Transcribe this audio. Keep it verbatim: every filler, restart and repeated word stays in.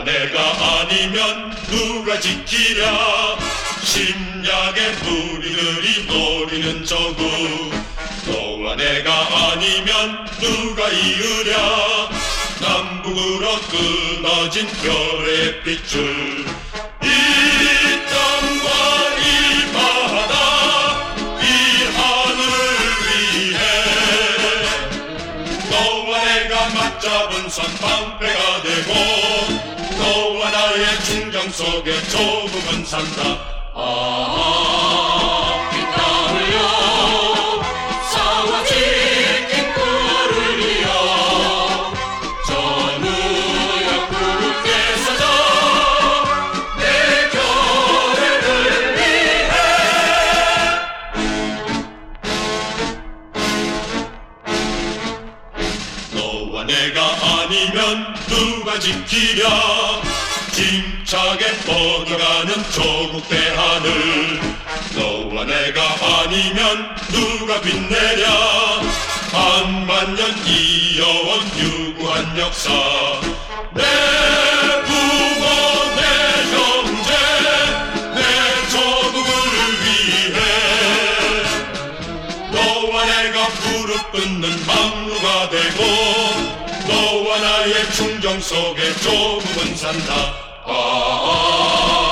내가 아니면 누가 지키랴. 심야의 무리들이 노리는 저구 너와 내가 아니면 누가 이으랴. 남북으로 끊어진 별의 핏줄 이 땅과 이 바다 이 하늘을 위해 너와 내가 맞잡은 선 방패가 되고 너와 나의 충정 속에 조국은 산다. 아, 이 땅을요 사와 지킨 꿀을 이어 저 무역 국에서도 내 교회를 위해 너와 내가 아니면 누가 지키랴. 힘차게 뻗어가는 조국 대하늘 너와 내가 아니면 누가 빛내랴. 한만 년 이어온 유구한 역사 내 부모 내 형제 내 조국을 위해 너와 내가 무릎 꿇는 막루가 되고 너와 나의 충정 속에 조국은 산다. 아, 아, 아.